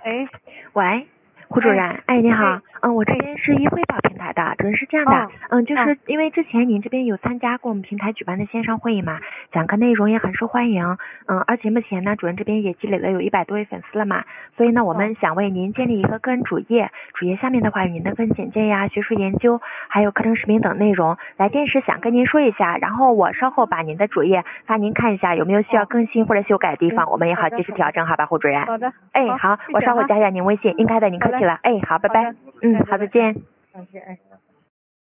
哎， 喂，胡主任，哎，你好，我这哎， 边是一汇报平台的，主任是这样的，就是因为之前您这边有参加过我们平台举办的线上会议嘛，讲课内容也很受欢迎，而且目前呢，主任这边也积累了有100多位粉丝了嘛，所以呢，我们想为您建立一个个人主页，主页下面的话有您的个人简介呀、学术研究，还有课程视频等内容，来电时想跟您说一下，然后我稍后把您的主页发您看一下，有没有需要更新或者修改的地方，我们也好及时调整，好吧，胡主任？ 好的， 哎，好，我稍后加一下您微信，应该的，您客气了。哎，好，拜拜。 好的， 好，再见。 感谢，哎。